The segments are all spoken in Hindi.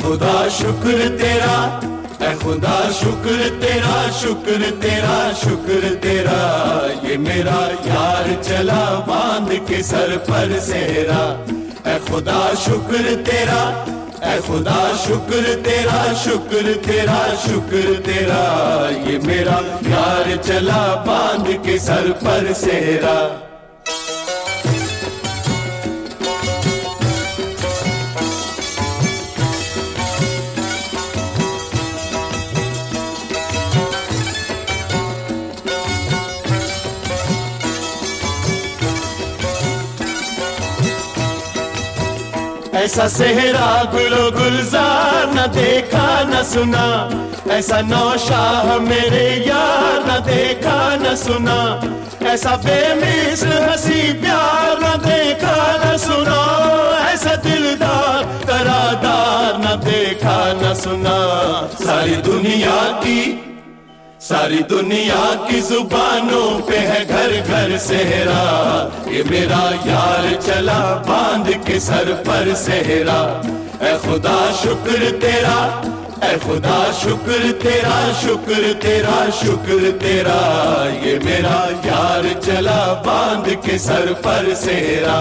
खुदा शुक्र तेरा, ऐ खुदा शुक्र तेरा, शुक्र तेरा, शुक्र तेरा। ये मेरा यार चला बांध के सर पर सेहरा। ऐ खुदा शुक्र तेरा, ऐ खुदा शुक्र तेरा, शुक्र तेरा, शुक्र तेरा। ये मेरा यार चला बांध के सर पर सेहरा। ऐसा सेहरा गुलो गुलजार न देखा न सुना, ऐसा नौशाह मेरे यार न देखा न सुना। ऐसा बेमिसल हंसी प्यार न देखा न सुना, ऐसा दिलदार करारदार न देखा न सुना। सारी दुनिया की जुबानों पे है घर घर सेहरा। ये मेरा यार चला बांध के सर पर सेहरा। ऐ खुदा शुक्र तेरा, ऐ खुदा शुक्र तेरा, शुक्र तेरा, शुक्र तेरा। ये मेरा यार चला बांध के सर पर सेहरा।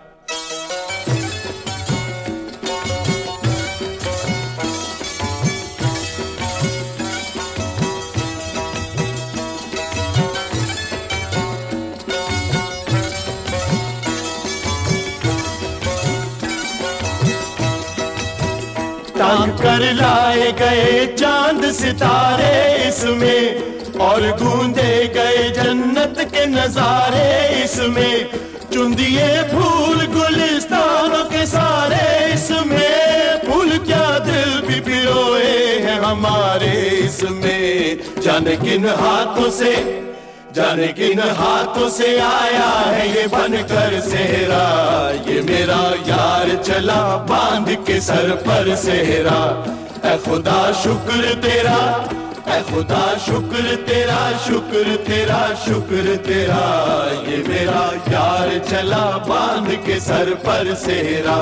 ताक कर लाए गए चांद सितारे इसमें, और गूंजे गए जन्नत के नजारे इसमें। चुन दिए फूल गुलिस्तानों के सारे इसमें, फूल क्या दिल भी पिरोए हैं हमारे इसमें। जाने किन हाथों से आया है ये बनकर सेहरा। ये मेरा यार चला बांध के सर पर सेहरा। ऐ खुदा शुक्र तेरा, ऐ खुदा शुक्र तेरा, शुक्र तेरा, शुक्र तेरा। ये मेरा यार चला बांध के सर पर सेहरा।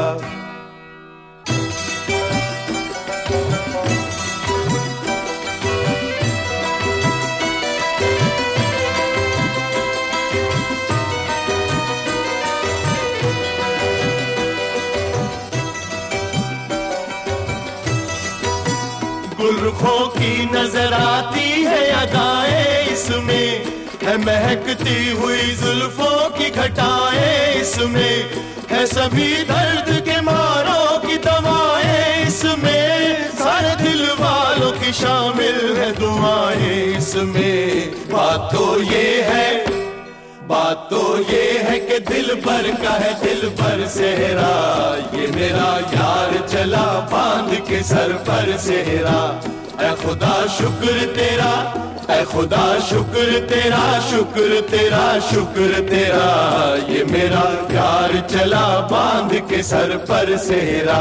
गुलरुखों की नजर आती है अदाएं इसमें, है महकती हुई जुल्फों की घटाएं इसमें। है सभी दर्द के मारों की दवाएं इसमें, सारे दिल वालों की शामिल है दुआएं इसमें। बात तो ये है कि दिल भर का है दिल भर सेहरा। ये मेरा यार चला बांध के सर पर सेहरा। ऐ खुदा शुक्र तेरा, ऐ खुदा शुक्र तेरा, शुक्र तेरा, शुक्र तेरा। ये मेरा यार चला बांध के सर पर सेहरा।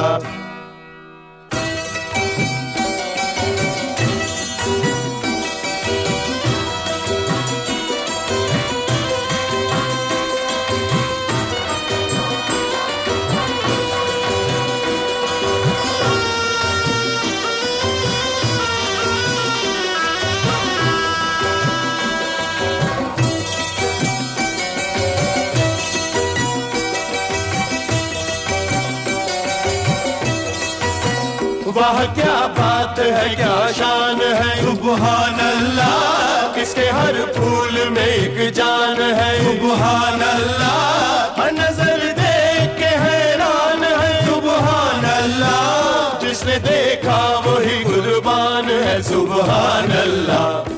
वाह क्या बात है, क्या शान है, सुभान अल्लाह। किसके हर फूल में एक जान है, सुभान अल्लाह। हर नजर देख के हैरान है, सुभान अल्लाह। जिसने देखा वही कुर्बान है, सुभान अल्लाह।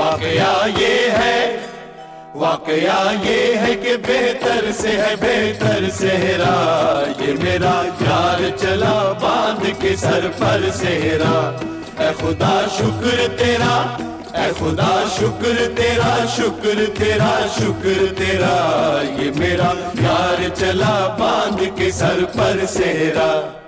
वाकया ये है कि बेहतर से है बेहतर सेहरा। ये मेरा यार चला बांध के सर पर सेहरा। ऐ खुदा शुक्र तेरा, ऐ खुदा शुक्र तेरा, शुक्र तेरा, शुक्र तेरा। ये मेरा यार चला बांध के सर पर सेहरा।